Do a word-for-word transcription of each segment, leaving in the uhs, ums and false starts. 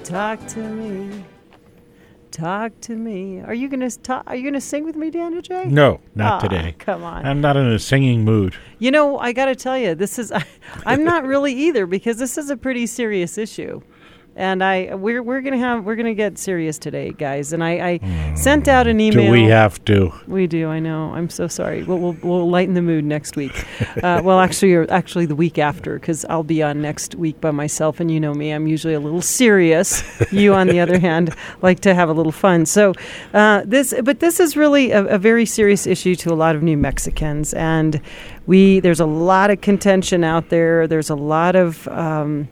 Talk to me. Talk to me. Are you gonna talk, Are you gonna sing with me, Daniel J? No, not oh, today. Come on. I'm not in a singing mood. You know, I got to tell you, this is. I, I'm not really either, because this is a pretty serious issue, and I we're we're gonna have we're gonna get serious today, guys. And I, I mm, sent out an email. Do we have to? We do. I know. I'm so sorry. We'll we'll, we'll lighten the mood next week. Uh, well, actually, or actually the week after, because I'll be on next week by myself, and you know me, I'm usually a little serious. You, on the other hand, like to have a little fun. So uh, this, but this is really a, a very serious issue to a lot of New Mexicans, and we there's a lot of contention out there. There's a lot of um,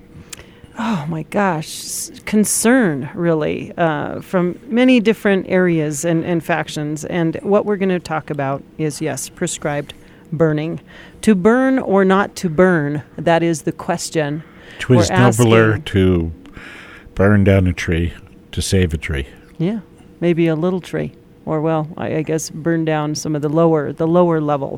oh my gosh, concern really uh, from many different areas and, and factions. And what we're going to talk about is, yes, prescribed burning. To burn or not to burn, that is the question. 'Twas nobler to burn down a tree to save a tree. Yeah, maybe a little tree. Or, well, I, I guess burn down some of the lower, the lower level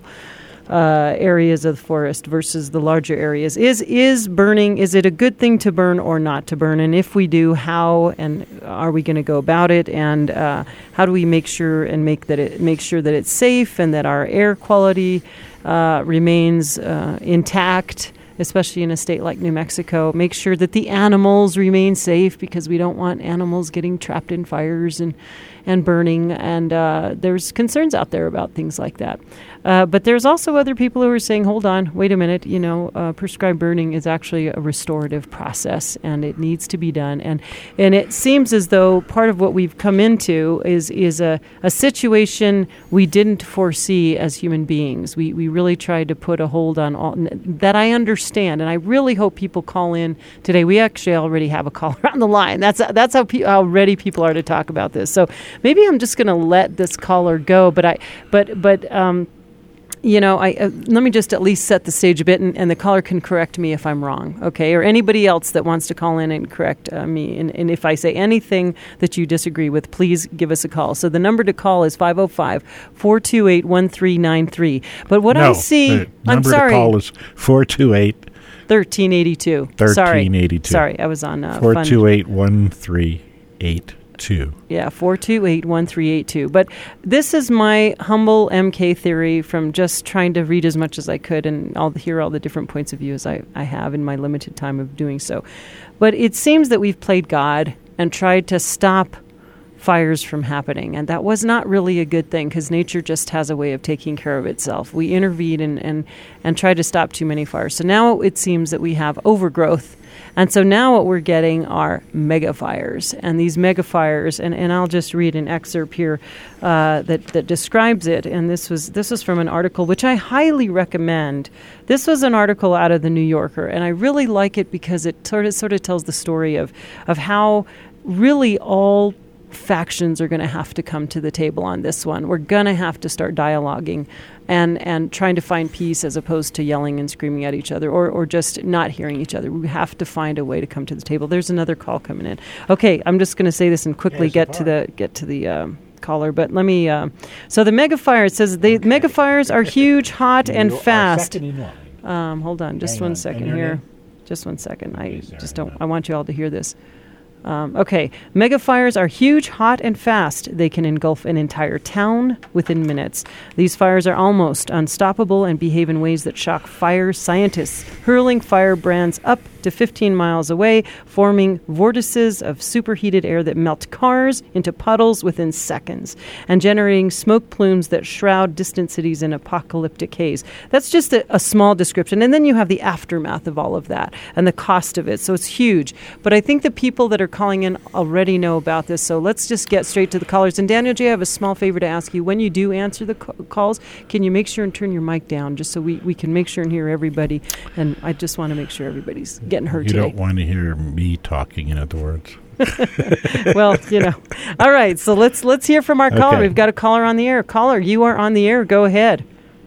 Uh, areas of the forest versus the larger areas. Is is burning, is it a good thing to burn or not to burn? And if we do, how and are we going to go about it? And uh, how do we make sure and make that it make sure that it's safe and that our air quality uh, remains uh, intact, especially in a state like New Mexico? Make sure that the animals remain safe, because we don't want animals getting trapped in fires and and burning, and uh, there's concerns out there about things like that. Uh, but there's also other people who are saying, hold on, wait a minute, you know, uh, prescribed burning is actually a restorative process, and it needs to be done. And and it seems as though part of what we've come into is is a, a situation we didn't foresee as human beings. We we really tried to put a hold on all that. I understand, and I really hope people call in today. We actually already have a caller on the line. That's that's how, pe- how ready people are to talk about this. So maybe I'm just going to let this caller go, but I, but but um, you know, I uh, let me just at least set the stage a bit, and, and the caller can correct me if I'm wrong, okay? Or anybody else that wants to call in and correct uh, me, and, and if I say anything that you disagree with, please give us a call. So the number to call is five oh five, four two eight, one three nine three. But what no, I see, the I'm number sorry. to call is four two eight, thirteen eighty-two. thirteen eighty-two. Sorry, sorry, I was on uh, four two eight, one three eight two. Yeah, four two eight, one three eight two. But this is my humble M K theory from just trying to read as much as I could, and I'll hear all the different points of view as I, I have in my limited time of doing so. But it seems that we've played God and tried to stop fires from happening, and that was not really a good thing, because nature just has a way of taking care of itself. We intervened and, and, and tried to stop too many fires. So now it seems that we have overgrowth. And so now what we're getting are mega fires. And these mega fires, and, and I'll just read an excerpt here uh, that, that describes it. And this was this was from an article which I highly recommend. This was an article out of the New Yorker, and I really like it because it sort of sort of tells the story of of how really all factions are going to have to come to the table on this one. We're going to have to start dialoguing and and trying to find peace, as opposed to yelling and screaming at each other, or, or just not hearing each other. We have to find a way to come to the table. There's another call coming in. Okay, I'm just going to say this and quickly get to the get to the um, caller, but let me. Uh, so the mega fire. It says the okay. mega fires are huge, hot, and You are fast. second in line. Um, hold on, just Hang one on. second And your here. name? Just one second. I Okay, sorry, just don't. no. I want you all to hear this. Um, okay, mega fires are huge, hot, and fast. They can engulf an entire town within minutes. These fires are almost unstoppable and behave in ways that shock fire scientists, hurling firebrands up to fifteen miles away, forming vortices of superheated air that melt cars into puddles within seconds, and generating smoke plumes that shroud distant cities in apocalyptic haze. That's just a, a small description. And then you have the aftermath of all of that and the cost of it. So it's huge. But I think the people that are calling in already know about this. So let's just get straight to the callers. And Daniel J., I have a small favor to ask you. When you do answer the c- calls, can you make sure and turn your mic down, just so we, we can make sure and hear everybody? And I just want to make sure everybody's getting heard you today. don't want to hear me talking, in other words. Well, you know. All right, so let's let's hear from our caller. Okay. We've got a caller on the air. Caller, you are on the air. Go ahead.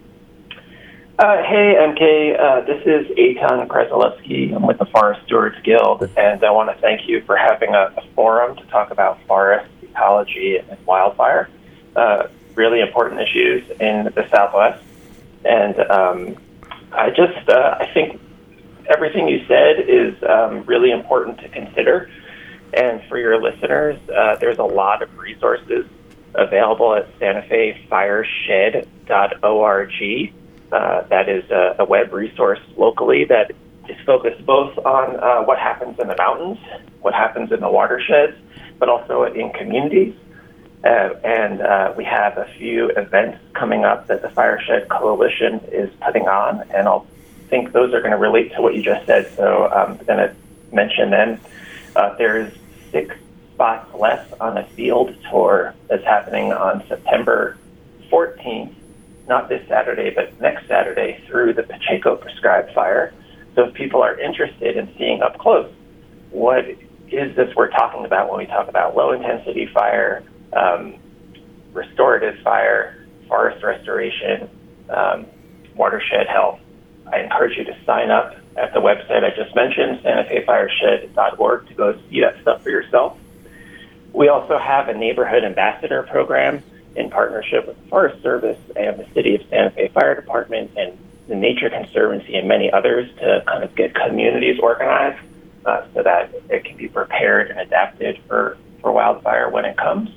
Uh, hey, M K. Uh, this is Eitan Kresolewski. I'm with the Forest Stewards Guild, and I want to thank you for having a, a forum to talk about forest ecology and wildfire, uh, really important issues in the Southwest. And um, I just, uh, I think everything you said is um, really important to consider. And for your listeners, uh, there's a lot of resources available at Santa Fe Fireshed dot org. Uh, that is a, a web resource locally that is focused both on uh, what happens in the mountains, what happens in the watersheds, but also in communities. Uh, and uh, we have a few events coming up that the Fireshed Coalition is putting on, and I'll think those are going to relate to what you just said, so I'm going to mention them. Uh, there's six spots left on a field tour that's happening on September fourteenth, not this Saturday, but next Saturday, through the Pacheco Prescribed Fire. So if people are interested in seeing up close what is this we're talking about when we talk about low-intensity fire, um, restorative fire, forest restoration, um, watershed health, I encourage you to sign up at the website I just mentioned, Santa Fe Fireshed dot org, to go see that stuff for yourself. We also have a neighborhood ambassador program in partnership with the Forest Service and the City of Santa Fe Fire Department and the Nature Conservancy and many others to kind of get communities organized uh, so that it can be prepared and adapted for, for wildfire when it comes.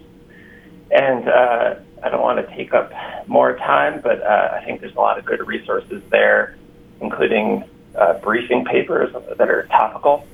And uh, I don't want to take up more time, but uh, I think there's a lot of good resources there, including uh, briefing papers that are topical.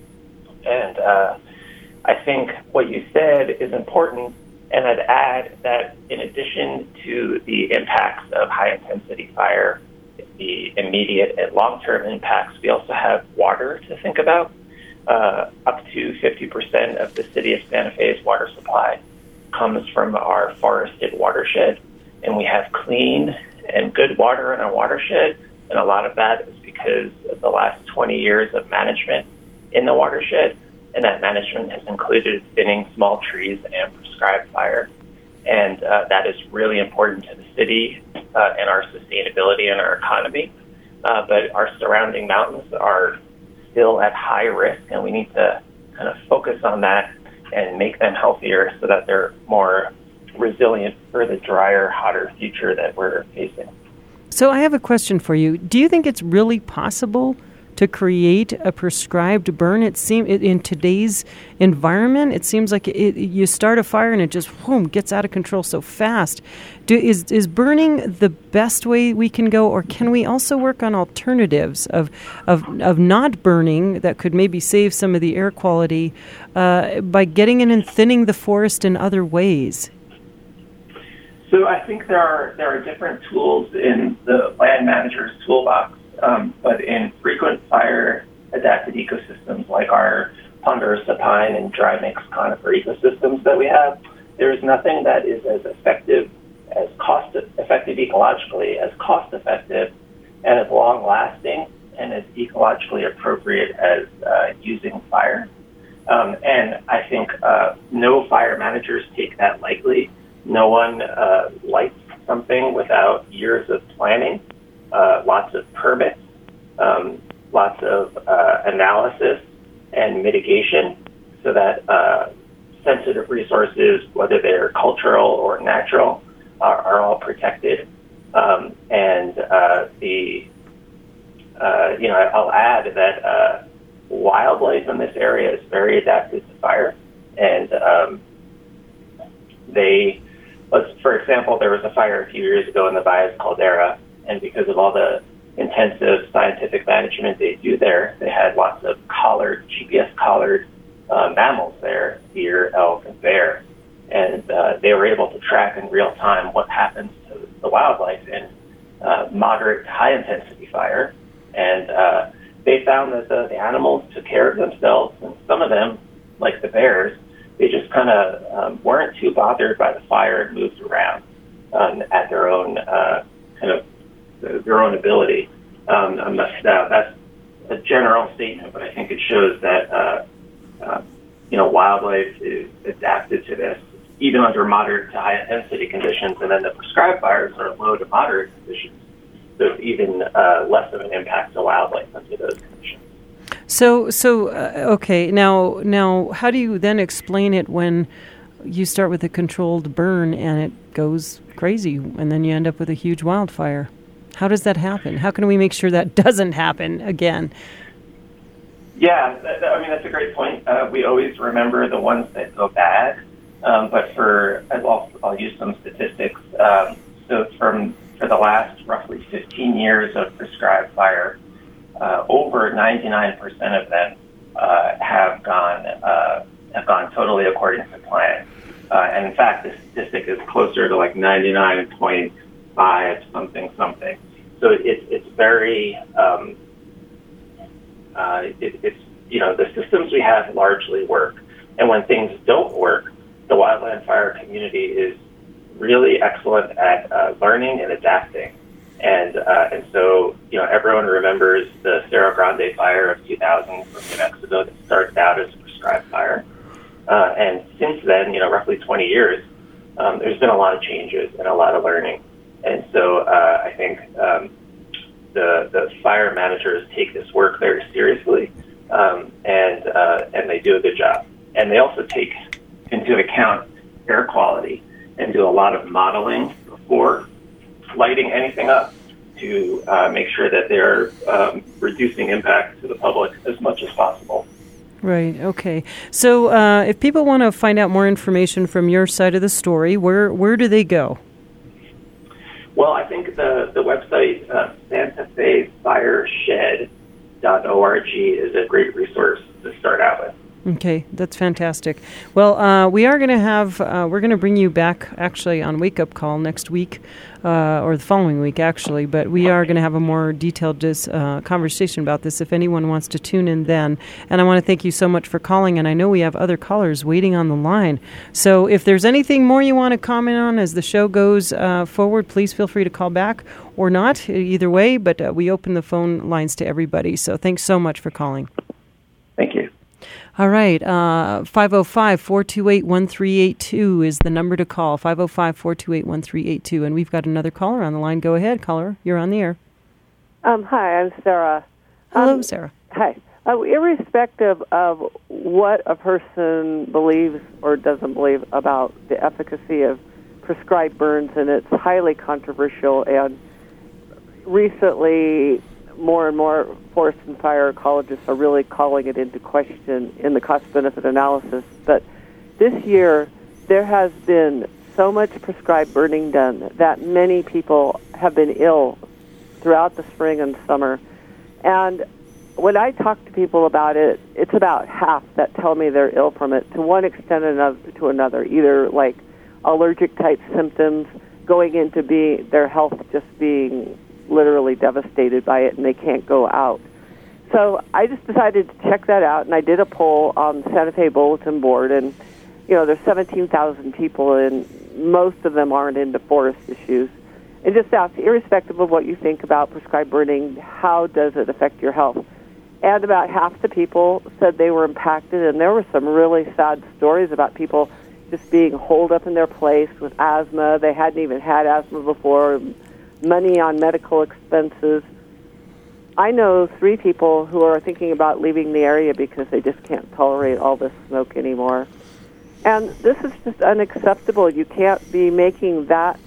And uh, I think what you said is important, and I'd add that in addition to the impacts of high-intensity fire, the immediate and long-term impacts, we also have water to think about. Uh, up to fifty percent of the City of Santa Fe's water supply comes from our forested watershed, and we have clean and good water in our watershed, and a lot of that is because of the last twenty years of management in the watershed, and that management has included thinning small trees and prescribed fire. And uh, that is really important to the city uh, and our sustainability and our economy. Uh, but our surrounding mountains are still at high risk, and we need to kind of focus on that and make them healthier so that they're more resilient for the drier, hotter future that we're facing. So I have a question for you. Do you think it's really possible to create a prescribed burn? It seem it, in today's environment, it seems like it, you start a fire and it just boom, gets out of control so fast. Do, is is burning the best way we can go, or can we also work on alternatives of of of not burning that could maybe save some of the air quality uh, by getting in and thinning the forest in other ways? So I think there are there are different tools in the land manager's toolbox. Um, but in frequent fire adapted ecosystems like our ponderosa pine and dry mix conifer ecosystems that we have, there is nothing that is as effective, as cost effective ecologically, as cost effective, and as long lasting and as ecologically appropriate as uh, using fire. Um, and I think uh, no fire managers take that lightly. No one uh, lights something without years of planning. Uh, lots of permits, um, lots of uh, analysis and mitigation so that uh, sensitive resources, whether they're cultural or natural, are, are all protected. Um, and uh, the, uh, you know, I'll add that uh, wildlife in this area is very adapted to fire. And um, they, let's, for example, there was a fire a few years ago in the Valles Caldera, and because of all the intensive scientific management they do there, they had lots of collared, G P S-collared uh, mammals there, deer, elk, and bear. And uh, they were able to track in real time what happens to the wildlife in uh, moderate to high-intensity fire. And uh, they found that the, the animals took care of themselves, and some of them, like the bears, they just kind of um, weren't too bothered by the fire and moved around um, at their own uh, kind of their own ability. Um, I'm not, uh, that's a general statement, but I think it shows that uh, uh, you know wildlife is adapted to this, even under moderate to high intensity conditions, and then the prescribed fires are low to moderate conditions, so it's even uh, less of an impact to wildlife under those conditions. So, so uh, okay. Now, now, how do you then explain it when you start with a controlled burn and it goes crazy, and then you end up with a huge wildfire? How does that happen? How can we make sure that doesn't happen again? Yeah, I mean, that's a great point. Uh, we always remember the ones that go bad, um, but for, I'll, I'll use some statistics. Um, so from for the last roughly fifteen years of prescribed fire, uh, over ninety-nine percent of them uh, have gone uh, have gone totally according to plan. Uh, and in fact, the statistic is closer to like ninety-nine point five something something. So it, it's very, um, uh, it, it's, you know, the systems we have largely work. And when things don't work, the wildland fire community is really excellent at uh, learning and adapting. And uh, and so, you know, everyone remembers the Cerro Grande fire of two thousand from New Mexico that started out as a prescribed fire. Uh, and since then, you know, roughly twenty years, um, there's been a lot of changes and a lot of learning. And so uh, I think um, the the fire managers take this work very seriously, um, and uh, and they do a good job. And they also take into account air quality and do a lot of modeling before lighting anything up to uh, make sure that they're um, reducing impact to the public as much as possible. Right. Okay. So uh, if people want to find out more information from your side of the story, where where do they go? Well, I think the, the website, uh, Santa Fe Fire Shed dot org, is a great resource to start out with. Okay, that's fantastic. Well, uh, we are going to have, uh, we're going to bring you back actually on Wake Up Call next week, uh, or the following week actually, but we are going to have a more detailed dis, uh, conversation about this if anyone wants to tune in then. And I want to thank you so much for calling, and I know we have other callers waiting on the line. So if there's anything more you want to comment on as the show goes uh, forward, please feel free to call back or not, either way, but uh, we open the phone lines to everybody. So thanks so much for calling. Thank you. All right, uh, five oh five, four two eight, one three eight two is the number to call, five oh five, four two eight, one three eight two. And we've got another caller on the line. Go ahead, caller. You're on the air. Um, hi, I'm Sarah. Hello, um, Sarah. Hi. Uh, irrespective of what a person believes or doesn't believe about the efficacy of prescribed burns, and it's highly controversial, and recently more and more forest and fire ecologists are really calling it into question in the cost-benefit analysis. But this year, there has been so much prescribed burning done that many people have been ill throughout the spring and summer. And when I talk to people about it, it's about half that tell me they're ill from it, to one extent or to another, either like allergic-type symptoms going into be their health just being literally devastated by it, and they can't go out. So I just decided to check that out, and I did a poll on the Santa Fe Bulletin Board, and you know, there's seventeen thousand people, and most of them aren't into forest issues. And just asked, irrespective of what you think about prescribed burning, how does it affect your health? And about half the people said they were impacted, and there were some really sad stories about people just being holed up in their place with asthma. They hadn't even had asthma before, money on medical expenses. I know three people who are thinking about leaving the area because they just can't tolerate all this smoke anymore. And this is just unacceptable. You can't be making that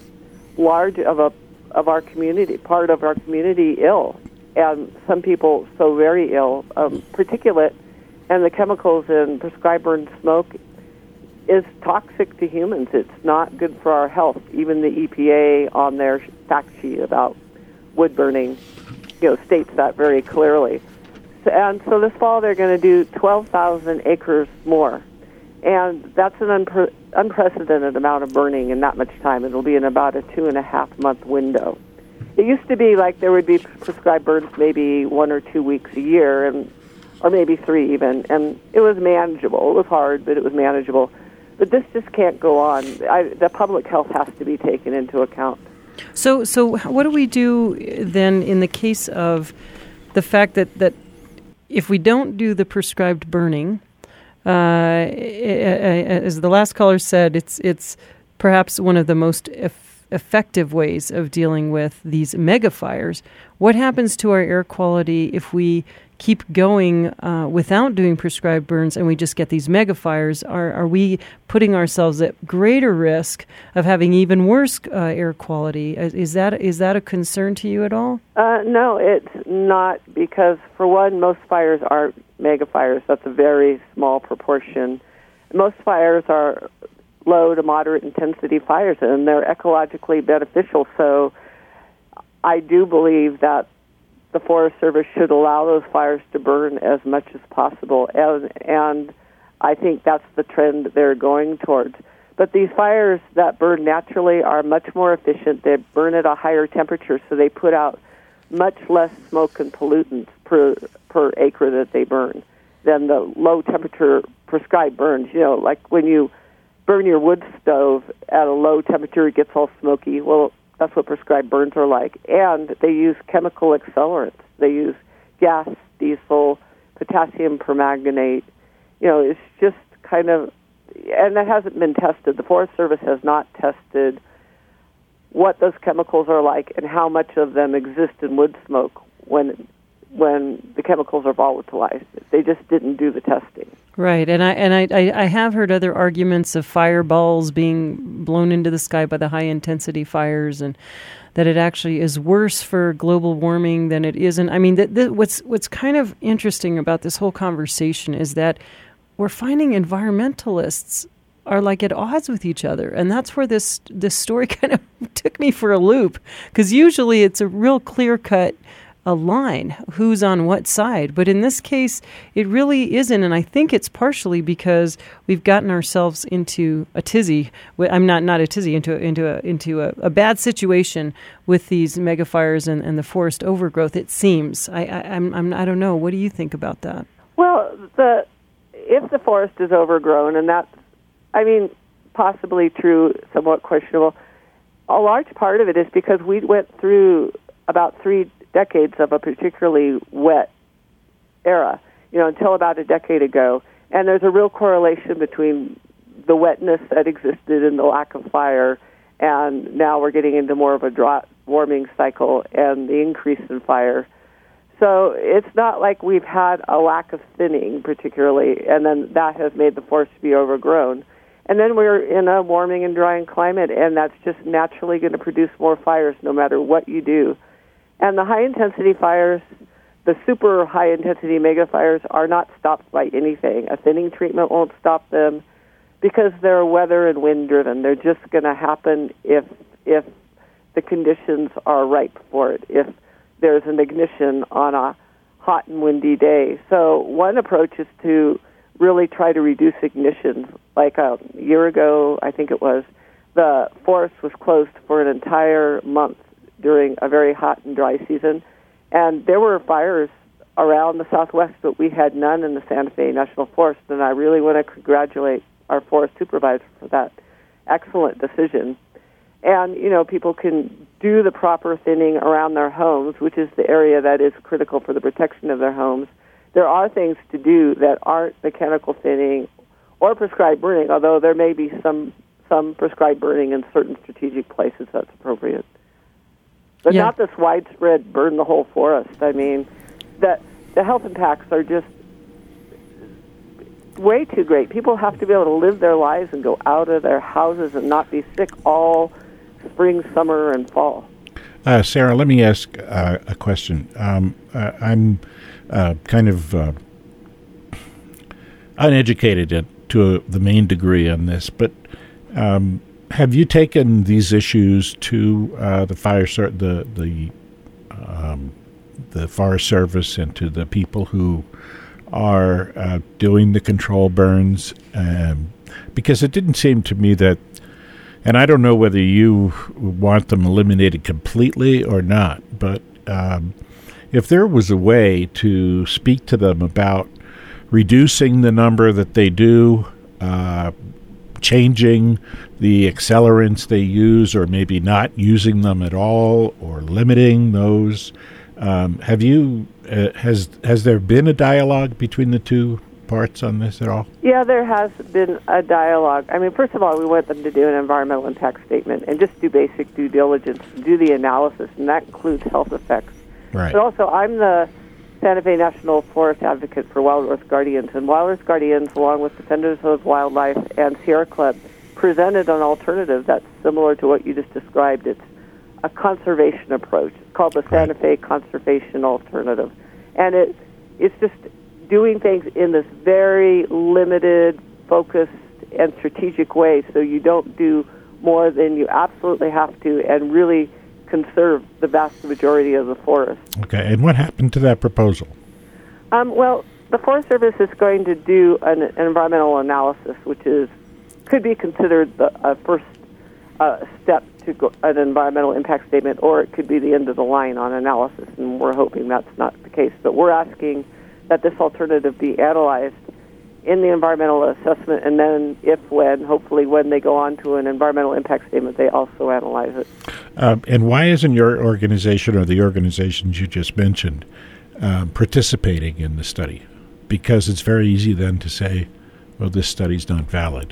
large of a of our community, part of our community, ill. And some people so very ill. Um, particulate and the chemicals in prescribed burn smoke is toxic to humans. It's not good for our health. Even the E P A on their fact sheet about wood burning, you know, states that very clearly. So, and so this fall they're going to do twelve thousand acres more. And that's an unpre- unprecedented amount of burning in that much time. It'll be in about a two and a half month window. It used to be like there would be prescribed burns maybe one or two weeks a year, and or maybe three even, and it was manageable. It was hard, but it was manageable. But this just can't go on. I, the public health has to be taken into account. So, so what do we do then in the case of the fact that, that if we don't do the prescribed burning, uh, as the last caller said, it's it's perhaps one of the most eff- effective ways of dealing with these mega fires. What happens to our air quality if we keep going uh, without doing prescribed burns and we just get these mega fires? Are, are we putting ourselves at greater risk of having even worse uh, air quality? Is that is that a concern to you at all? Uh, no, it's not, because for one, most fires aren't mega fires. That's a very small proportion. Most fires are low to moderate intensity fires, and they're ecologically beneficial. So I do believe that the Forest Service should allow those fires to burn as much as possible, and, and I think that's the trend they're going towards. But these fires that burn naturally are much more efficient. They burn at a higher temperature, so they put out much less smoke and pollutants per per acre that they burn than the low temperature prescribed burns. You know, like when you burn your wood stove at a low temperature, it gets all smoky. Well, that's what prescribed burns are like. And they use chemical accelerants. They use gas, diesel, potassium permanganate. You know, it's just kind of, and that hasn't been tested. The Forest Service has not tested what those chemicals are like and how much of them exist in wood smoke when when the chemicals are volatilized. They just didn't do the testing. Right, and I and I, I have heard other arguments of fireballs being blown into the sky by the high-intensity fires, and that it actually is worse for global warming than it isn't. I mean, th- th- what's what's kind of interesting about this whole conversation is that we're finding environmentalists are like at odds with each other, and that's where this this story kind of took me for a loop, because usually it's a real clear-cut a line, who's on what side. But in this case, it really isn't. And I think it's partially because we've gotten ourselves into a tizzy. I'm not not a tizzy, into, into, a, into a, a bad situation with these mega fires and, and the forest overgrowth, it seems. I, I, I'm, I'm, I don't know. What do you think about that? Well, the if the forest is overgrown, and that's, I mean, possibly true, somewhat questionable, a large part of it is because we went through about three decades of a particularly wet era, you know, until about a decade ago. And there's a real correlation between the wetness that existed and the lack of fire, and now we're getting into more of a dry warming cycle and the increase in fire. So it's not like we've had a lack of thinning particularly, and then that has made the forest be overgrown. And then we're in a warming and drying climate, and that's just naturally going to produce more fires no matter what you do. And the high-intensity fires, the super high-intensity mega fires, are not stopped by anything. A thinning treatment won't stop them because they're weather and wind-driven. They're just going to happen if if the conditions are ripe for it, if there's an ignition on a hot and windy day. So one approach is to really try to reduce ignitions. Like a year ago, I think it was, the forest was closed for an entire month during a very hot and dry season. And there were fires around the Southwest, but we had none in the Santa Fe National Forest. And I really want to congratulate our forest supervisor for that excellent decision. And, you know, people can do the proper thinning around their homes, which is the area that is critical for the protection of their homes. There are things to do that aren't mechanical thinning or prescribed burning, although there may be some, some prescribed burning in certain strategic places that's appropriate. But yeah. not this widespread burn the whole forest. I mean, the, the health impacts are just way too great. People have to be able to live their lives and go out of their houses and not be sick all spring, summer, and fall. Uh, Sarah, let me ask uh, a question. Um, uh, I'm uh, kind of uh, uneducated to a, the main degree on this, but um, have you taken these issues to uh, the fire ser- the the um, the Forest Service and to the people who are uh, doing the control burns? Um, because it didn't seem to me that, and I don't know whether you want them eliminated completely or not, but um, if there was a way to speak to them about reducing the number that they do, uh, changing the accelerants they use, or maybe not using them at all, or limiting those. Um, have you uh, has has there been a dialogue between the two parts on this at all? Yeah, there has been a dialogue. I mean, first of all, we want them to do an environmental impact statement and just do basic due diligence, do the analysis, and that includes health effects. Right. But also, I'm the Santa Fe National Forest Advocate for Wild Earth Guardians, and Wild Earth Guardians, along with Defenders of Wildlife and Sierra Club, presented an alternative that's similar to what you just described. It's a conservation approach. It's called the Santa Fe Conservation Alternative. And it it's just doing things in this very limited, focused, and strategic way so you don't do more than you absolutely have to and really conserve the vast majority of the forest. Okay, and what happened to that proposal? Um, well, the Forest Service is going to do an, an environmental analysis, which is could be considered the uh, first uh, step to go, an environmental impact statement, or it could be the end of the line on analysis, and we're hoping that's not the case. But we're asking that this alternative be analyzed in the environmental assessment, and then if, when, hopefully when they go on to an environmental impact statement, they also analyze it. Um, and why isn't your organization or the organizations you just mentioned um, participating in the study? Because it's very easy then to say, well, this study's not valid.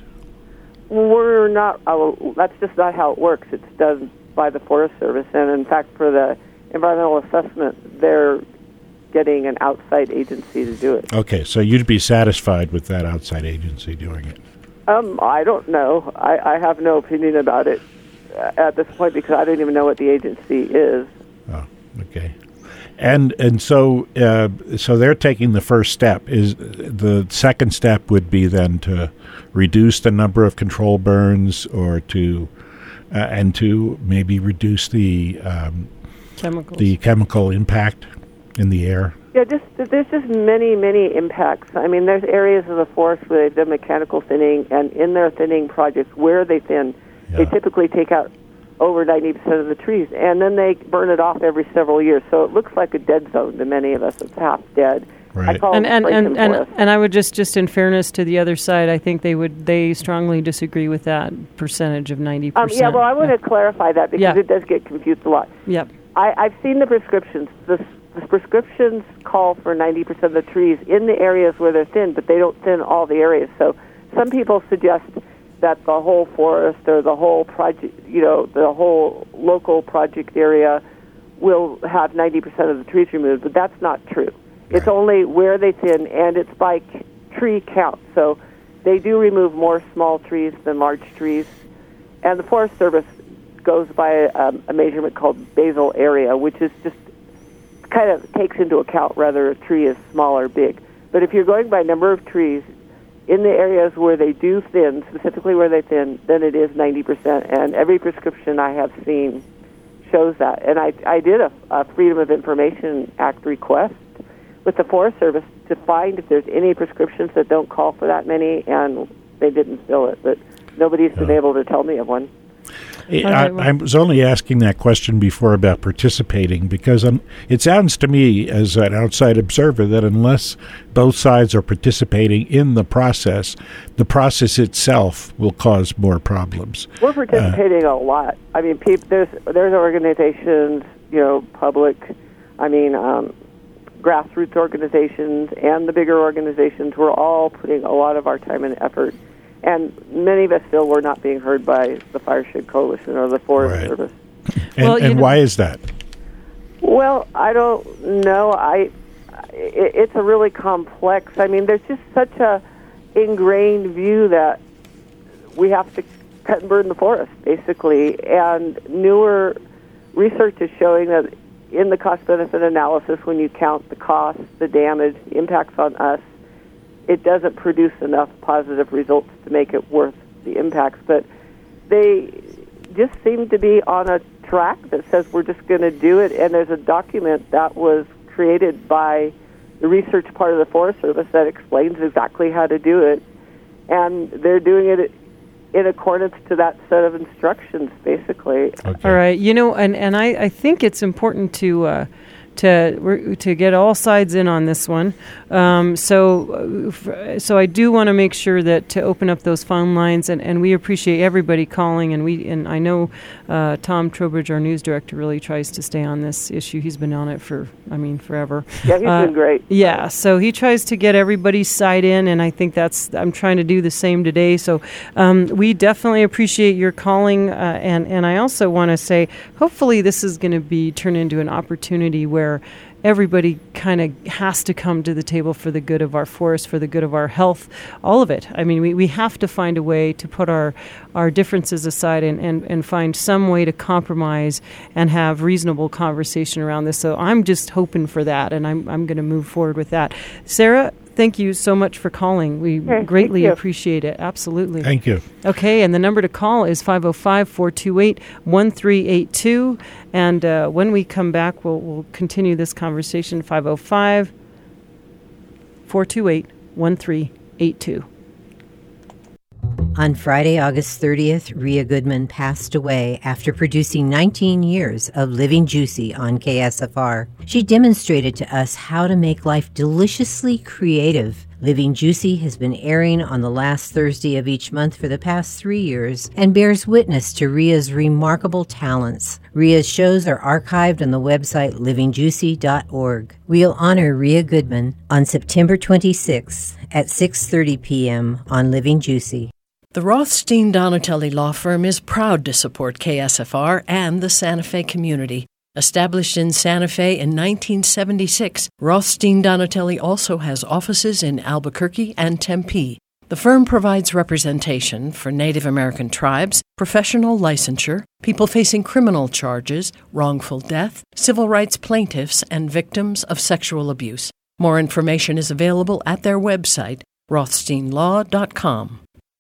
We're not, uh, that's just not how it works. It's done by the Forest Service, and in fact, for the environmental assessment, they're getting an outside agency to do it. Okay, so you'd be satisfied with that outside agency doing it? Um, I don't know. I, I have no opinion about it at this point because I don't even know what the agency is. Oh, okay. And and so uh, so they're taking the first step. Is the second step would be then to reduce the number of control burns, or to uh, and to maybe reduce the um, Chemicals. the chemical impact in the air. Yeah, just there's just many many impacts. I mean, there's areas of the forest where they've done mechanical thinning, and in their thinning projects where they thin, Yeah. they typically take out over ninety percent of the trees, and then they burn it off every several years. So it looks like a dead zone to many of us. It's half dead. Right. I call And it and, Franken and, and forest. and I would just, just in fairness to the other side, I think they would they strongly disagree with that percentage of ninety Um, percent. yeah, well, I want to clarify that because Yeah. it does get confused a lot. Yep. I, I've seen the prescriptions. The, the prescriptions call for ninety percent of the trees in the areas where they're thin, but they don't thin all the areas. So some people suggest that the whole forest or the whole project, you know, the whole local project area will have ninety percent of the trees removed, but that's not true. It's Right. only where they thin, and it's by c- tree count. So they do remove more small trees than large trees. And the Forest Service goes by a, um, a measurement called basal area, which is just kind of takes into account whether a tree is small or big. But if you're going by number of trees in the areas where they do thin, specifically where they thin, then it is ninety percent. And every prescription I have seen shows that. And I, I did a, a Freedom of Information Act request with the Forest Service to find if there's any prescriptions that don't call for that many, and they didn't fill it. But nobody's been able to tell me of one. I, Okay, well- I was only asking that question before about participating because um, it sounds to me as an outside observer that unless both sides are participating in the process, the process itself will cause more problems. We're participating uh, a lot. I mean, peop, there's there's organizations, you know, public, I mean, um, grassroots organizations and the bigger organizations. We're all putting a lot of our time and effort. And many of us feel we're not being heard by the Fireshed Coalition or the Forest Right. Service. And, Well, you and know- why is that? Well, I don't know. I it, it's a really complex. I mean, there's just such a ingrained view that we have to cut and burn the forest, basically. And newer research is showing that in the cost-benefit analysis, when you count the cost, the damage, the impacts on us, it doesn't produce enough positive results to make it worth the impacts. But they just seem to be on a track that says we're just going to do it. And there's a document that was created by the research part of the Forest Service that explains exactly how to do it. And they're doing it in accordance to that set of instructions, basically. Okay. All right. You know, and, and I, I think it's important to uh, to we're, to get all sides in on this one. Um, so so I do want to make sure that to open up those phone lines, and, and we appreciate everybody calling, and we and I know uh, Tom Trowbridge, our news director, really tries to stay on this issue. He's been on it for, I mean, forever. Yeah, he's uh, been great. Yeah, so he tries to get everybody's side in, and I think that's, I'm trying to do the same today. So um, we definitely appreciate your calling, uh, and, and I also want to say, hopefully this is going to be turned into an opportunity where everybody kind of has to come to the table for the good of our forest, for the good of our health, all of it. I mean, we, we have to find a way to put our, our differences aside and, and, and find some way to compromise and have reasonable conversation around this. So I'm just hoping for that, and I'm, I'm going to move forward with that. Sarah, thank you so much for calling. We okay, greatly appreciate it. Absolutely. Thank you. Okay, and the number to call is five oh five, four two eight, one three eight two. And uh, when we come back, we'll, we'll continue this conversation, five oh five, four two eight, one three eight two. On Friday, August thirtieth, Rhea Goodman passed away after producing nineteen years of Living Juicy on K S F R. She demonstrated to us how to make life deliciously creative. Living Juicy has been airing on the last Thursday of each month for the past three years and bears witness to Rhea's remarkable talents. Rhea's shows are archived on the website living juicy dot org. We'll honor Rhea Goodman on September twenty-sixth at six thirty p.m. on Living Juicy. The Rothstein Donatelli Law Firm is proud to support K S F R and the Santa Fe community. Established in Santa Fe in nineteen seventy-six, Rothstein Donatelli also has offices in Albuquerque and Tempe. The firm provides representation for Native American tribes, professional licensure, people facing criminal charges, wrongful death, civil rights plaintiffs, and victims of sexual abuse. More information is available at their website, rothstein law dot com.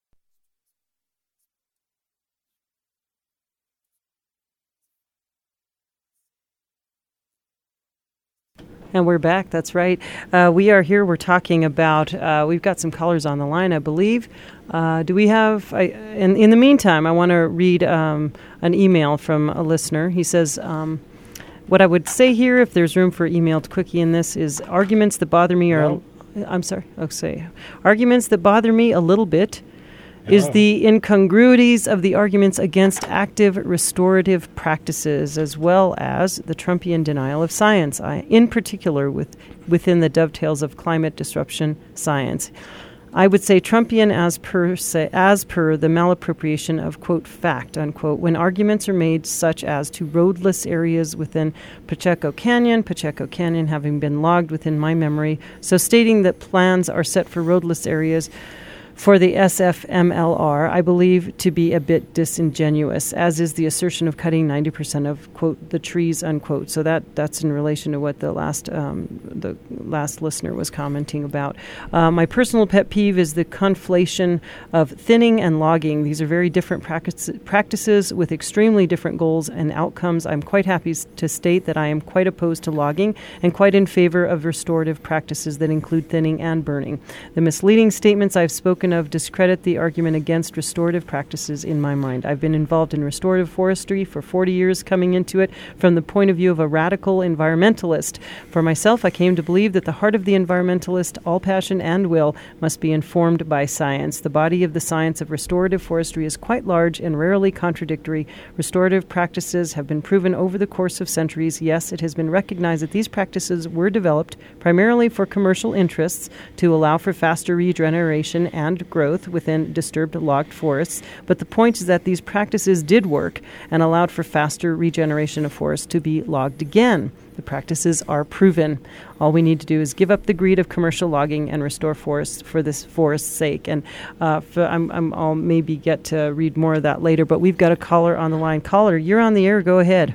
And we're back. That's right. Uh, we are here. We're talking about, uh, we've got some callers on the line, I believe. Uh, do we have, I, in, in the meantime, I want to read um, an email from a listener. He says, um, what I would say here, if there's room for emailed quickie in this, is arguments that bother me are, No. I'm sorry, I'll say, arguments that bother me a little bit is the incongruities of the arguments against active restorative practices, as well as the Trumpian denial of science, I, in particular with within the dovetails of climate disruption science. I would say Trumpian as per se, as per the malappropriation of, quote, fact, unquote, when arguments are made such as to roadless areas within Pacheco Canyon, Pacheco Canyon having been logged within my memory, so stating that plans are set for roadless areas for the S F M L R, I believe to be a bit disingenuous, as is the assertion of cutting ninety percent of, quote, the trees, unquote. So that, that's in relation to what the last um, the last listener was commenting about. Uh, my personal pet peeve is the conflation of thinning and logging. These are very different practice, practices with extremely different goals and outcomes. I'm quite happy to state that I am quite opposed to logging and quite in favor of restorative practices that include thinning and burning. The misleading statements I've spoken of discredit the argument against restorative practices in my mind. I've been involved in restorative forestry for forty years, coming into it from the point of view of a radical environmentalist. For myself, I came to believe that the heart of the environmentalist, all passion and will, must be informed by science. The body of the science of restorative forestry is quite large and rarely contradictory. Restorative practices have been proven over the course of centuries. Yes, it has been recognized that these practices were developed primarily for commercial interests to allow for faster regeneration and growth within disturbed logged forests, but the point is that these practices did work and allowed for faster regeneration of forests to be logged again. The practices are proven. All we need to do is give up the greed of commercial logging and restore forests for this forest's sake. And uh, for, I'm, I'm, I'll maybe get to read more of that later, but we've got a caller on the line. Caller, you're on the air. Go ahead.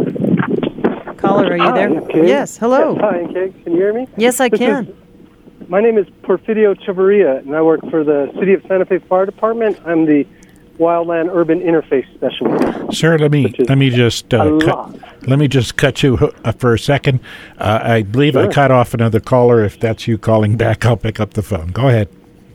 Caller, are you Hi, there? Kay. Yes, hello. Yes, hi, Kay. Can you hear me? Yes, I This can. is- My name is Porfirio Chavarria, and I work for the City of Santa Fe Fire Department. I'm the Wildland Urban Interface Specialist. Sir, let me Which is let me just uh, a cut, lot. let me just cut you uh, for a second. Uh, I believe I Sure. cut off another caller. If that's you calling back, I'll pick up the phone. Go ahead.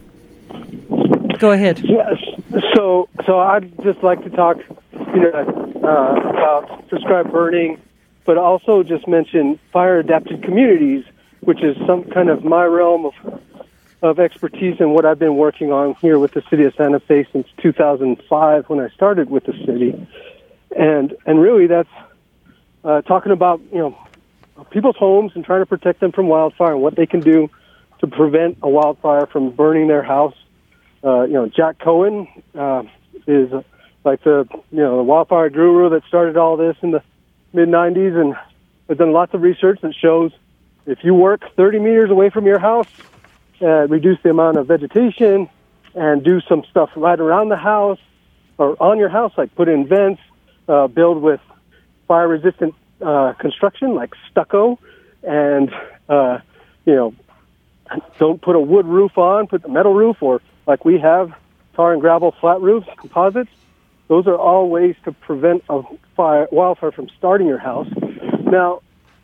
Go ahead. Yes. So, so I'd just like to talk, you know, uh, about prescribed burning but also just mention fire-adapted communities, which is some kind of my realm of of expertise and what I've been working on here with the city of Santa Fe since two thousand five when I started with the city. And and really that's uh, talking about, you know, people's homes and trying to protect them from wildfire and what they can do to prevent a wildfire from burning their house. Uh, you know, Jack Cohen uh, is like the, you know, the wildfire guru that started all this in the mid nineties and has done lots of research that shows if you work thirty meters away from your house, uh, reduce the amount of vegetation and do some stuff right around the house or on your house, like put in vents, uh, build with fire-resistant uh, construction like stucco, and, uh, you know, don't put a wood roof on, put the metal roof, or like we have, tar and gravel flat roofs, composites. Those are all ways to prevent a fire, wildfire from starting your house. Now,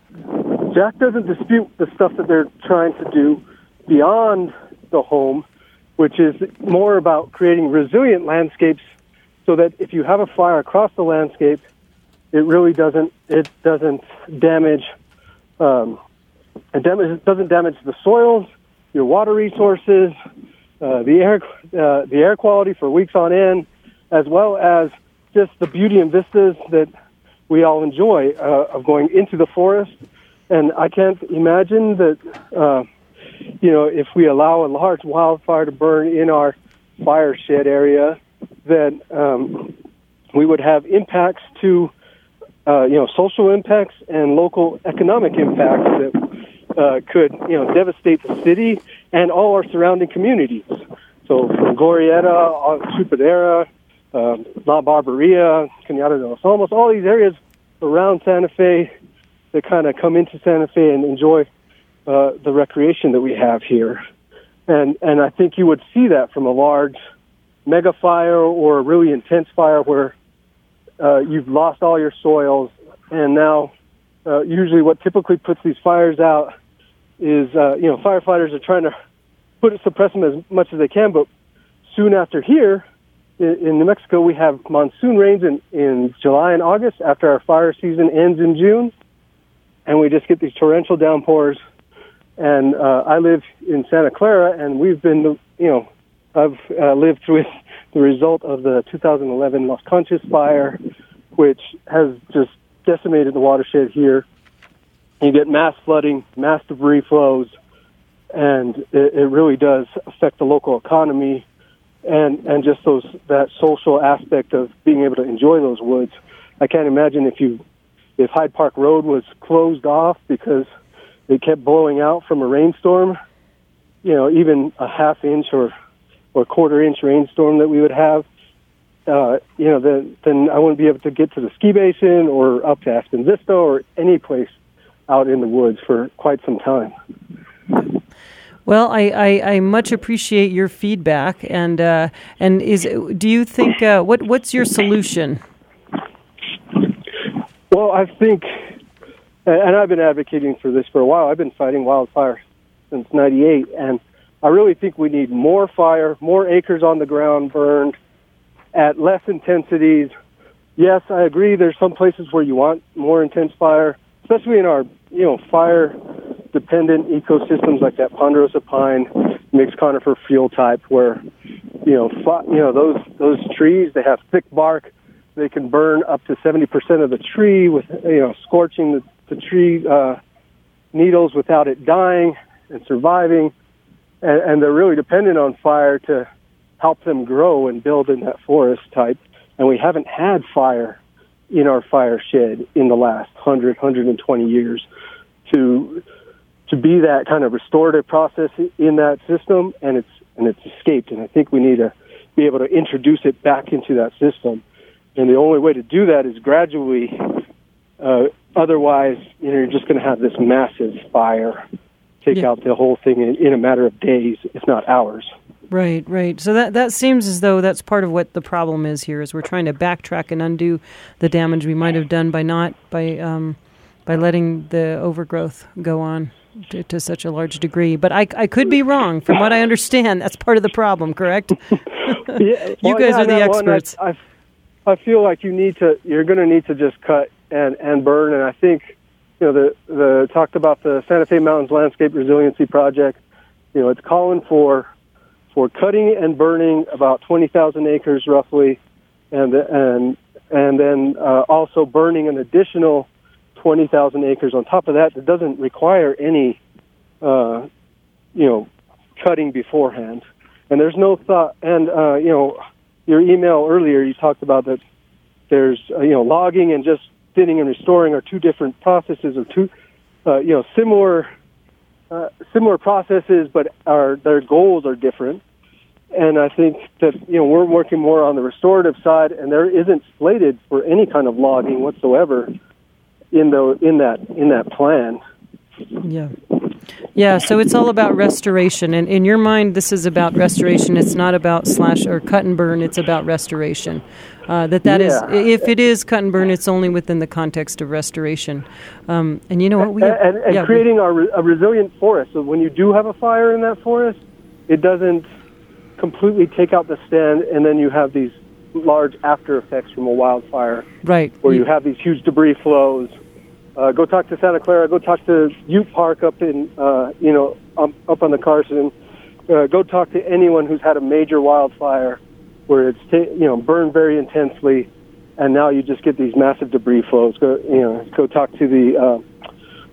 Jack doesn't dispute the stuff that they're trying to do beyond the home, which is more about creating resilient landscapes so that if you have a fire across the landscape, it really doesn't it doesn't damage um, it damage, doesn't damage the soils, your water resources, uh, the air uh, the air quality for weeks on end, as well as just the beauty and vistas that we all enjoy uh, of going into the forest. And I can't imagine that, uh, you know, if we allow a large wildfire to burn in our fire shed area, that um, we would have impacts to, uh, you know, social impacts and local economic impacts that uh, could, you know, devastate the city and all our surrounding communities. So from Glorieta, Chupadera, uh, La Barberia, Cañada de los Olmos, all these areas around Santa Fe that kind of come into Santa Fe and enjoy uh, the recreation that we have here. And and I think you would see that from a large mega fire or a really intense fire where uh, you've lost all your soils, and now uh, usually what typically puts these fires out is, uh, you know, firefighters are trying to put it, suppress them as much as they can, but soon after here, in, in New Mexico, we have monsoon rains in, in July and August after our fire season ends in June. And we just get these torrential downpours. And uh, I live in Santa Clara, and we've been, you know, I've uh, lived with the result of the two thousand eleven Las Conchas fire, which has just decimated the watershed here. You get mass flooding, mass debris flows, and it, it really does affect the local economy and, and just those that social aspect of being able to enjoy those woods. I can't imagine if you If Hyde Park Road was closed off because it kept blowing out from a rainstorm, you know, even a half inch or, or quarter inch rainstorm that we would have, uh, you know, then, then I wouldn't be able to get to the ski basin or up to Aspen Vista or any place out in the woods for quite some time. Well, I, I, I much appreciate your feedback. And uh, and is do you think, uh, what what's your solution? Well, I think, and I've been advocating for this for a while. I've been fighting wildfire since ninety-eight, and I really think we need more fire, more acres on the ground burned at less intensities. Yes, I agree there's some places where you want more intense fire, especially in our, you know, fire-dependent ecosystems like that ponderosa pine, mixed conifer fuel type, where, you know, fi- you know those those trees, they have thick bark. They can burn up to seventy percent of the tree with, you know, scorching the, the tree uh, needles without it dying and surviving. And, and they're really dependent on fire to help them grow and build in that forest type. And we haven't had fire in our fire shed in the last one hundred, one hundred twenty years to to be that kind of restorative process in that system, and it's and it's escaped. And I think we need to be able to introduce it back into that system. And the only way to do that is gradually. Uh, otherwise, you know, you're just going to have this massive fire take yeah. out the whole thing in, in a matter of days, if not hours. Right, right. So that that seems as though that's part of what the problem is here, is we're trying to backtrack and undo the damage we might have done by not by um, by letting the overgrowth go on to, to such a large degree. But I, I could be wrong. From what I understand, that's part of the problem. Correct? yeah, you well, guys yeah, are the no, experts. Well, I, I feel like you need to. You're going to need to just cut and, and burn. And I think, you know, the, the talked about the Santa Fe Mountains Landscape Resiliency Project. You know, it's calling for for cutting and burning about twenty thousand acres roughly, and and and then uh, also burning an additional twenty thousand acres on top of that. That doesn't require any, uh, you know, cutting beforehand. And there's no thought. And uh, you know, your email earlier, you talked about that. There's uh, you know, logging and just thinning and restoring are two different processes, or two, uh, you know, similar uh, similar processes, but our their goals are different. And I think that, you know, we're working more on the restorative side, and there isn't slated for any kind of logging whatsoever in the in that in that plan. Yeah. Yeah, so it's all about restoration. And in your mind, this is about restoration. It's not about slash or cut and burn. It's about restoration. Uh, that that yeah. is, if it is cut and burn, it's only within the context of restoration. Um, and you know what? We and, have, and, and yeah, creating we, a, re- a resilient forest. So when you do have a fire in that forest, it doesn't completely take out the stand, and then you have these large after effects from a wildfire. Right. Where you have these huge debris flows. Uh, go talk to Santa Clara. Go talk to Ute Park up in, uh, you know, um, up on the Carson. Uh, go talk to anyone who's had a major wildfire where it's, ta- you know, burned very intensely, and now you just get these massive debris flows. Go, you know, go talk to the, uh,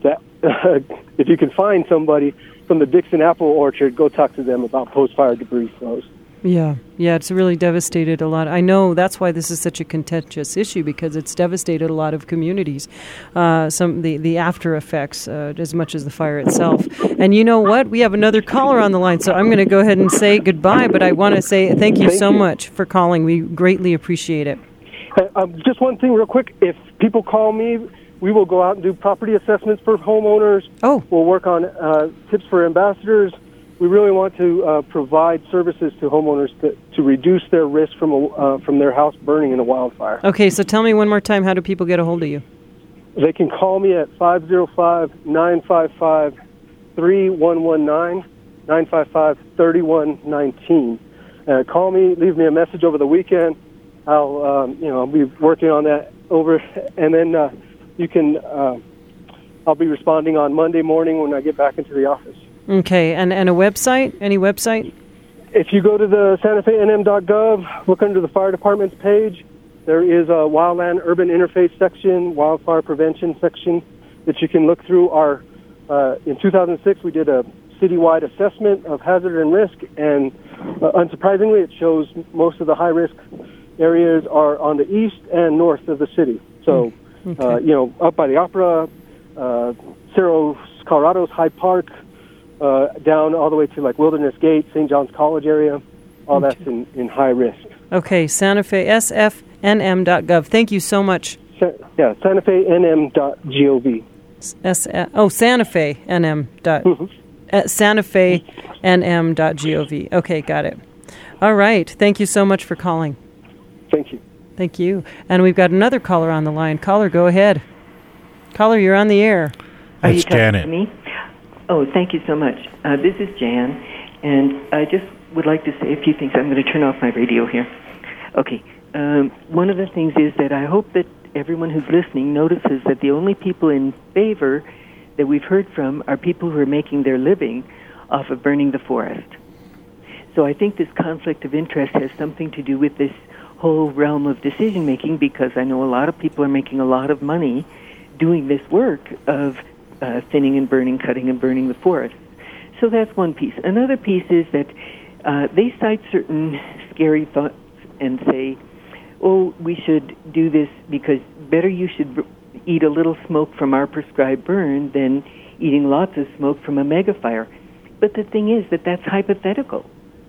that if you can find somebody from the Dixon Apple Orchard, go talk to them about post-fire debris flows. Yeah, yeah, it's really devastated a lot. I know that's why this is such a contentious issue, because it's devastated a lot of communities. Uh, some the, the after effects, uh, as much as the fire itself. And you know what? We have another caller on the line, so I'm going to go ahead and say goodbye. But I want to say thank you thank so you. much for calling. We greatly appreciate it. Uh, um, just one thing, real quick. If people call me, we will go out and do property assessments for homeowners. Oh, we'll work on uh, tips for ambassadors. We really want to uh, provide services to homeowners to, to reduce their risk from a, uh, from their house burning in a wildfire. Okay, so tell me one more time, how do people get a hold of you? They can call me at five oh five, nine five five, three one one nine, nine five five, three one one nine. Uh, call me, leave me a message over the weekend. I'll, um, you know, I'll be working on that over, and then uh, you can, uh, I'll be responding on Monday morning when I get back into the office. Okay, and, and a website? Any website? If you go to the Santa Fe N M dot gov, look under the fire department's page, there is a wildland urban interface section, wildfire prevention section that you can look through. Our uh, in two thousand six, we did a citywide assessment of hazard and risk, and uh, unsurprisingly, it shows most of the high-risk areas are on the east and north of the city. So, okay. uh, you know, up by the Opera, uh, Cerro Colorado's Hyde Park, Uh, down all the way to like Wilderness Gate, Saint John's College area, all okay. that's in, in high risk. Okay, Santa Fe, S F N M dot gov. Thank you so much. Sa- yeah, Santa Fe N M dot gov. S- oh, Santa Fe N M dot Mm-hmm. uh, Santa Fe N M dot gov. Okay, got it. All right. Thank you so much for calling. Thank you. Thank you. And we've got another caller on the line. Caller, go ahead. Caller, you're on the air. Are It's you talking Janet. to me? Oh, thank you so much. Uh, this is Jan, and I just would like to say a few things. I'm going to turn off my radio here. Okay. Um, one of the things is that I hope that everyone who's listening notices that the only people in favor that we've heard from are people who are making their living off of burning the forest. So I think this conflict of interest has something to do with this whole realm of decision-making, because I know a lot of people are making a lot of money doing this work of Uh, thinning and burning, cutting and burning the forest. So that's one piece. Another piece is that uh, they cite certain scary thoughts and say, oh, we should do this because better you should b- eat a little smoke from our prescribed burn than eating lots of smoke from a megafire. But the thing is that that's hypothetical.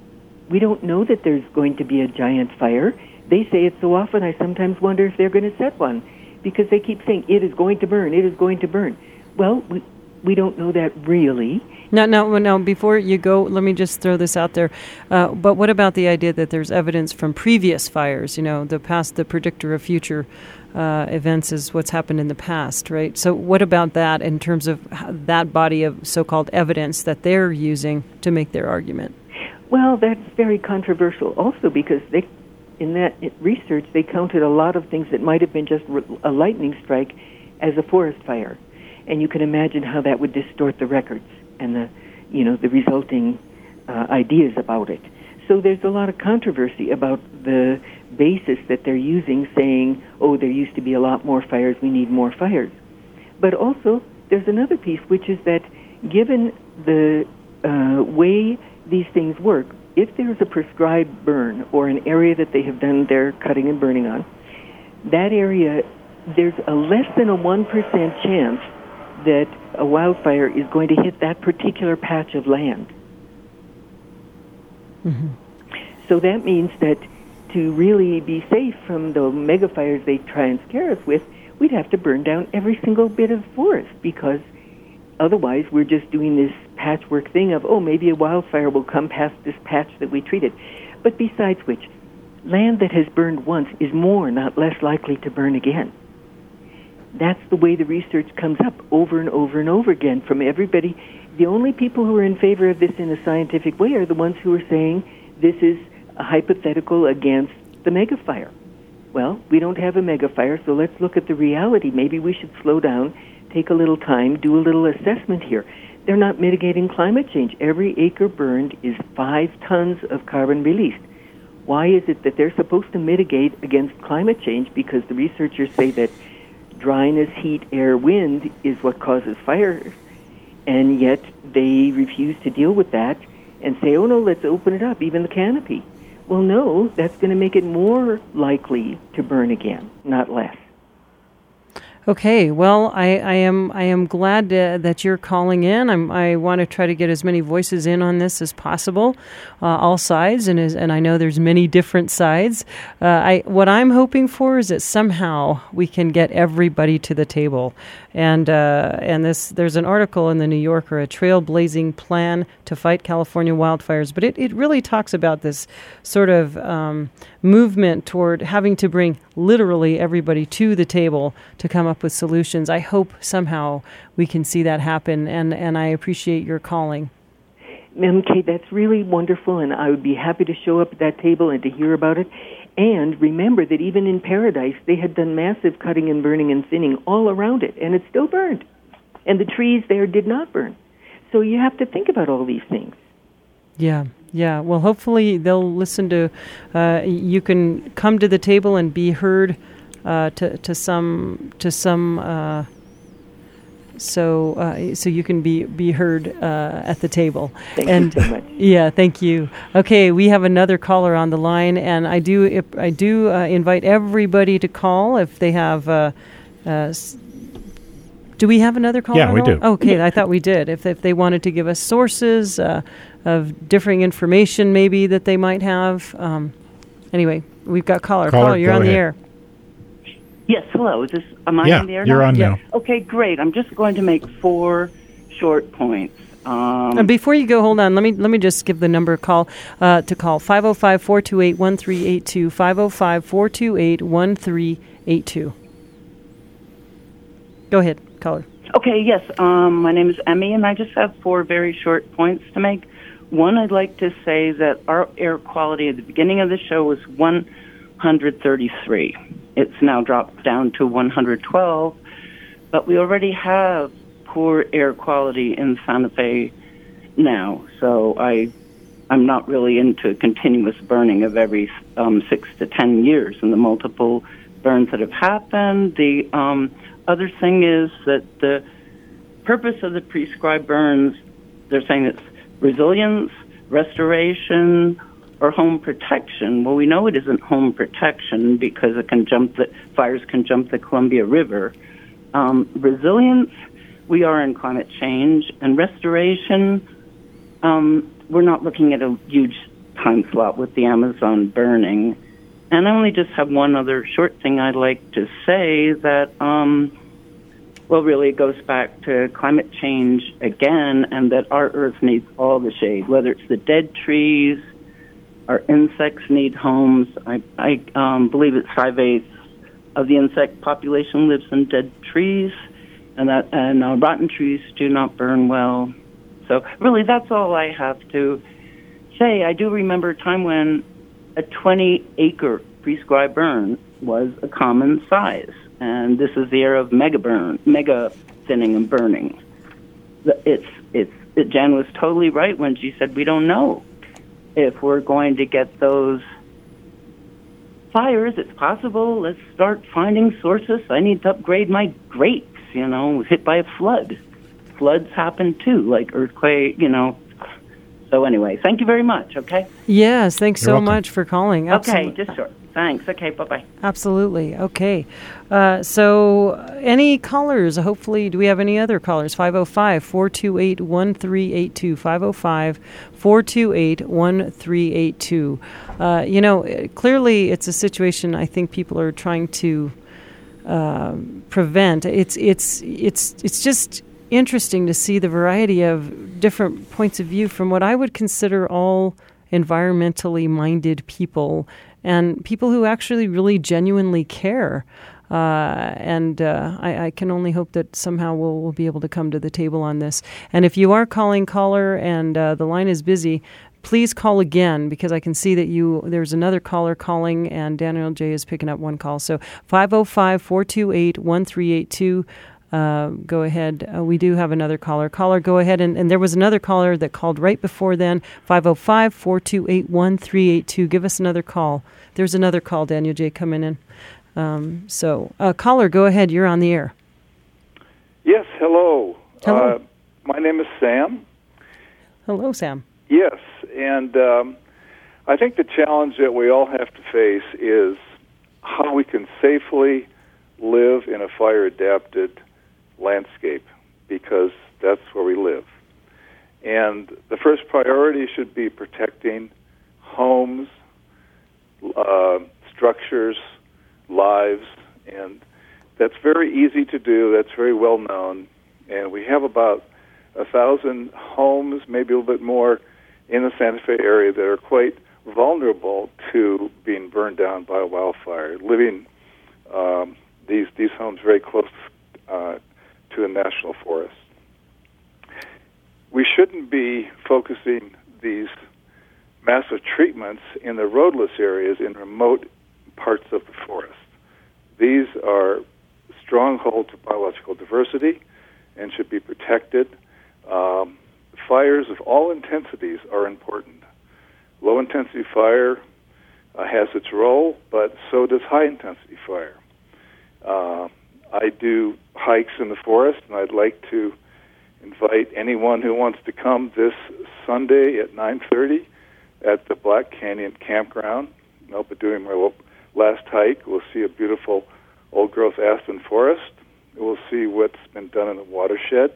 We don't know that there's going to be a giant fire. They say it so often, I sometimes wonder if they're going to set one, because they keep saying, it is going to burn, it is going to burn. Well, we, we don't know that really. No, no, no. Before you go, let me just throw this out there. Uh, but what about the idea that there's evidence from previous fires? You know, the past, the predictor of future uh, events is what's happened in the past, right? So what about that in terms of that body of so-called evidence that they're using to make their argument? Well, that's very controversial also, because they in that research, they counted a lot of things that might have been just a lightning strike as a forest fire. And you can imagine how that would distort the records and the, you know, the resulting uh, ideas about it. So there's a lot of controversy about the basis that they're using, saying, oh, there used to be a lot more fires, we need more fires. But also, there's another piece, which is that given the uh, way these things work, if there's a prescribed burn or an area that they have done their cutting and burning on, that area, there's a less than a one percent chance that a wildfire is going to hit that particular patch of land. Mm-hmm. So that means that to really be safe from the mega fires they try and scare us with, we'd have to burn down every single bit of forest, because otherwise we're just doing this patchwork thing of, oh, maybe a wildfire will come past this patch that we treated. But besides which, land that has burned once is more, not less likely to burn again. That's the way the research comes up over and over and over again from everybody. The only people who are in favor of this in a scientific way are the ones who are saying this is a hypothetical against the megafire. Well, we don't have a megafire, so let's look at the reality. Maybe we should slow down, take a little time, do a little assessment here. They're not mitigating climate change. Every acre burned is five tons of carbon released. Why is it that they're supposed to mitigate against climate change? Because the researchers say that dryness, heat, air, wind is what causes fires, and yet they refuse to deal with that and say, oh no, let's open it up, even the canopy. Well, no, that's going to make it more likely to burn again, not less. Okay, well, I, I am I am glad uh, that you're calling in. I'm, I want to try to get as many voices in on this as possible, uh, all sides, and as, and I know there's many different sides. Uh, I what I'm hoping for is that somehow we can get everybody to the table. And uh, and this there's an article in the New Yorker, a trailblazing plan to fight California wildfires, but it, it really talks about this sort of um, movement toward having to bring literally everybody to the table to come up with solutions. I hope somehow we can see that happen, and, and I appreciate your calling. M K, that's really wonderful, and I would be happy to show up at that table and to hear about it. And remember that even in Paradise, they had done massive cutting and burning and thinning all around it, and it still burned. And the trees there did not burn. So you have to think about all these things. Yeah, yeah. Well, hopefully they'll listen to, uh, you can come to the table and be heard uh, to, to some, to some, uh, so uh, so you can be be heard uh, at the table. Thank and, you so much. Yeah, thank you. Okay, we have another caller on the line, and I do if, I do uh, invite everybody to call if they have. Uh, uh, do we have another caller? Yeah, we do. Okay, I thought we did. If if they wanted to give us sources uh, of differing information, maybe that they might have. Um, anyway, we've got caller. Caller, caller you're on ahead. the air. Yes, hello. Is this, am I yeah, on the air you're now? on yeah. now. Okay, great. I'm just going to make four short points. Um, And before you go, hold on. Let me let me just give the number a call uh, to call five oh five, four two eight, one three eight two, five oh five, four two eight, one three eight two. Go ahead, caller. okay, yes. Um, my name is Emmy, and I just have four very short points to make. One, I'd like to say that our air quality at the beginning of the show was one hundred thirty-three. It's now dropped down to one hundred twelve, but we already have poor air quality in Santa Fe now, so I, I'm not really into continuous burning of every um, six to ten years and the multiple burns that have happened. The um, other thing is that the purpose of the prescribed burns, they're saying it's resilience, restoration, or home protection. Well, we know it isn't home protection because it can jump the fires can jump the Columbia River. Um, resilience, we are in climate change, and restoration, um, we're not looking at a huge time slot with the Amazon burning. And I only just have one other short thing I'd like to say that, um, well, really it goes back to climate change again, and that our Earth needs all the shade, whether it's the dead trees. Our insects need homes. I, I um, believe it's five-eighths of the insect population lives in dead trees, and that and uh, rotten trees do not burn well. So really, that's all I have to say. I do remember a time when a twenty acre prescribed burn was a common size. And this is the era of mega burn, mega thinning and burning. It's, it's, it, Jan was totally right when she said we don't know if we're going to get those fires. It's possible. Let's start finding sources. I need to upgrade my grapes, you know, hit by a flood. Floods happen too, like earthquake, you know. So anyway, thank you very much, okay? Yes, thanks You're so welcome. much for calling. Absolutely. Okay, just short. Thanks. Okay, bye-bye. Absolutely. Okay. Uh, so any callers, hopefully, do we have any other callers? five oh five, four two eight, one three eight two, five oh five, four two eight, one three eight two. Uh, you know, clearly it's a situation I think people are trying to uh, prevent. It's, it's, it's, it's just interesting to see the variety of different points of view from what I would consider all environmentally minded people and people who actually really genuinely care. Uh, and uh, I, I can only hope that somehow we'll, we'll be able to come to the table on this. And if you are calling, caller, and uh, the line is busy, please call again, because I can see that you there's another caller calling, and Daniel J. is picking up one call. So five oh five, four two eight, one three eight two. Uh, go ahead. Uh, we do have another caller. Caller, go ahead. And, and there was another caller that called right before then, five oh five, four two eight, one three eight two. Give us another call. There's another call, Daniel J., coming in. Um, so, uh, caller, go ahead. You're on the air. Yes, hello. Hello. Uh, my name is Sam. Hello, Sam. Yes, and um, I think the challenge that we all have to face is how we can safely live in a fire-adapted landscape, because that's where we live. And the first priority should be protecting homes, uh, structures, lives, and that's very easy to do. That's very well known. And we have about a thousand homes, maybe a little bit more, in the Santa Fe area that are quite vulnerable to being burned down by a wildfire, living um, these these homes very close uh, to a national forest. We shouldn't be focusing these massive treatments in the roadless areas in remote parts of the forest. These are strongholds of biological diversity and should be protected. Um, fires of all intensities are important. Low-intensity fire uh, has its role, but so does high-intensity fire. Uh, I do hikes in the forest, and I'd like to invite anyone who wants to come this Sunday at nine thirty at the Black Canyon Campground. I'll be doing my last hike. We'll see a beautiful old-growth aspen forest. We'll see what's been done in the watershed.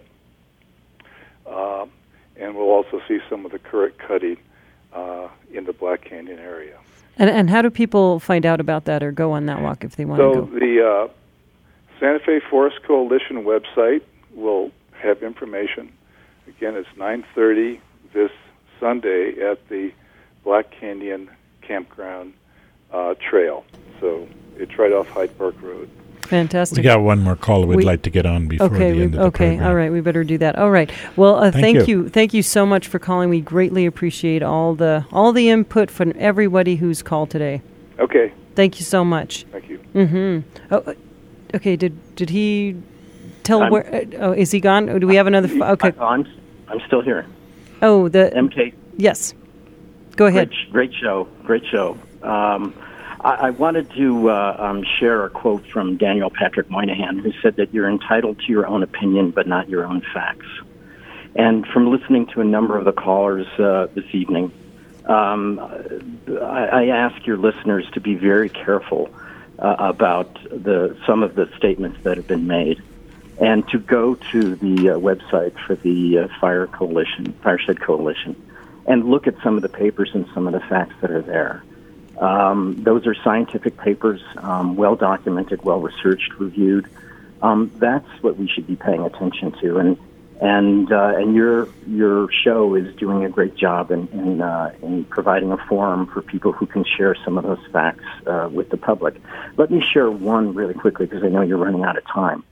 Uh, and we'll also see some of the current cutting uh, in the Black Canyon area. And and how do people find out about that or go on that walk if they want so to go? So the uh, Santa Fe Forest Coalition website will have information. Again, it's nine thirty this Sunday at the Black Canyon Campground uh, Trail. So it's right off Hyde Park Road. Fantastic. We got one more caller we'd we, like to get on before okay, the we, end of the okay, program. all right, we better do that. All right. Well, uh, thank, thank you. you. Thank you so much for calling. We greatly appreciate all the all the input from everybody who's called today. Okay. Thank you so much. Thank you. Mm-hmm. Oh, okay, did did he tell I'm, where uh, oh, is he gone? Oh, do we have another f- okay. I, I'm I'm still here. Oh, the M K. Yes. Go ahead. Great, great show. Great show. Um, I, I wanted to uh, um, share a quote from Daniel Patrick Moynihan, who said that you're entitled to your own opinion, but not your own facts. And from listening to a number of the callers uh, this evening, um, I, I ask your listeners to be very careful uh, about the some of the statements that have been made, and to go to the uh, website for the uh, Fire Coalition, Fireshed Coalition, and look at some of the papers and some of the facts that are there. Um, those are scientific papers, um, well documented, well researched, reviewed. Um, that's what we should be paying attention to, and and uh, and your your show is doing a great job in in, uh, in providing a forum for people who can share some of those facts uh, with the public. Let me share one really quickly because I know you're running out of time.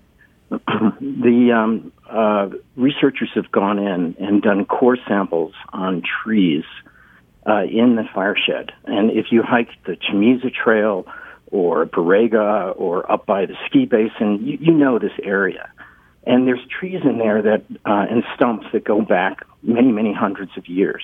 the um, uh, researchers have gone in and done core samples on trees uh, in the Fireshed. And if you hike the Chamiza Trail or Borrega or up by the ski basin, you, you know this area. And there's trees in there that uh, and stumps that go back many, many hundreds of years.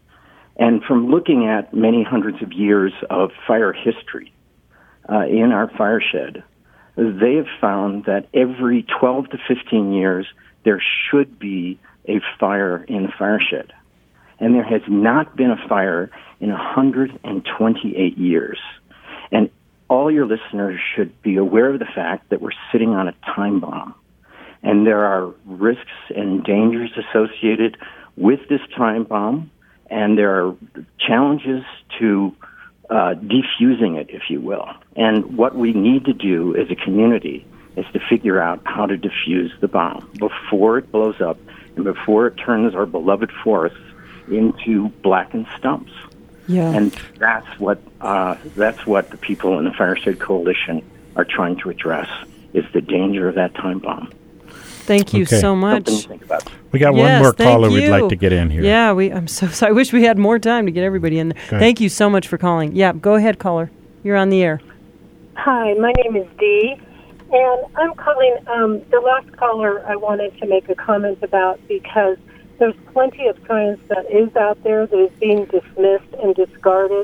And from looking at many hundreds of years of fire history uh, in our Fireshed, they have found that every twelve to fifteen years, there should be a fire in the Fireshed. And there has not been a fire in one hundred twenty-eight years. And all your listeners should be aware of the fact that we're sitting on a time bomb. And there are risks and dangers associated with this time bomb, and there are challenges to uh, defusing it, if you will. And what we need to do as a community is to figure out how to defuse the bomb before it blows up and before it turns our beloved forests into blackened stumps. Yeah. And that's what uh, that's what the people in the Fireshed Coalition are trying to address, is the danger of that time bomb. Thank you Okay. so much. Something to think about. We got Yes, one more thank caller we'd you. like to get in here. Yeah, we. I'm so sorry. I wish we had more time to get everybody in there. Okay. Thank you so much for calling. Yeah, go ahead, caller. You're on the air. Hi, my name is Dee, and I'm calling. Um, the last caller I wanted to make a comment about, because there's plenty of science that is out there that is being dismissed and discarded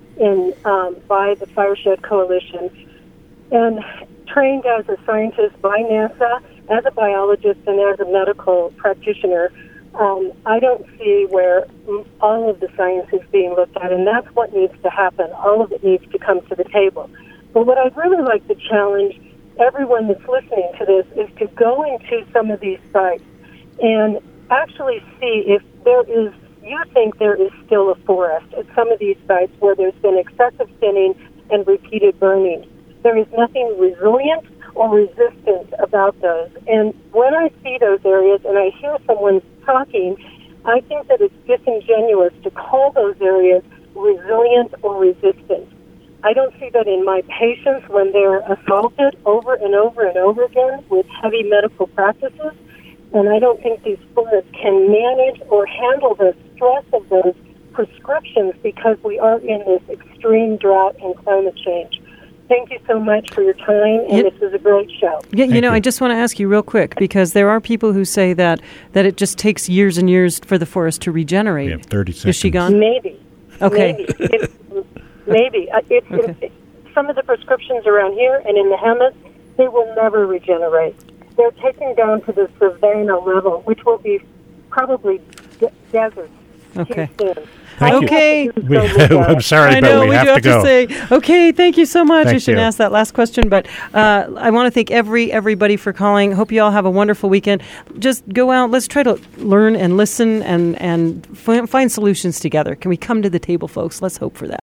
in um, by the Fireshed Coalition. And trained as a scientist by NASA, as a biologist, and as a medical practitioner, um, I don't see where all of the science is being looked at, and that's what needs to happen. All of it needs to come to the table. But what I'd really like to challenge everyone that's listening to this is to go into some of these sites and actually see if there is, you think there is still a forest at some of these sites where there's been excessive thinning and repeated burning. There is nothing resilient or resistant about those. And when I see those areas and I hear someone talking, I think that it's disingenuous to call those areas resilient or resistant. I don't see that in my patients when they're assaulted over and over and over again with heavy medical practices. And I don't think these forests can manage or handle the stress of those prescriptions, because we are in this extreme drought and climate change. Thank you so much for your time, and Yep. this is a great show. Yeah, you Thank know, you. I just want to ask you real quick, because there are people who say that that it just takes years and years for the forest to regenerate. We have thirty seconds. Is she gone? Maybe. Okay. Maybe. It, maybe. Uh, It's, Okay. it, some of the prescriptions around here and in the Hemet, they will never regenerate. They're taken down to the savanna level, which will be probably de- desert Okay. too soon. Thank you. Okay. We, I'm sorry, I but know, we, we have do to have go. to say, okay, thank you so much. Thank I shouldn't you. ask that last question, but uh, I want to thank every everybody for calling. Hope you all have a wonderful weekend. Just go out. Let's try to learn and listen and, and f- find solutions together. Can we come to the table, folks? Let's hope for that.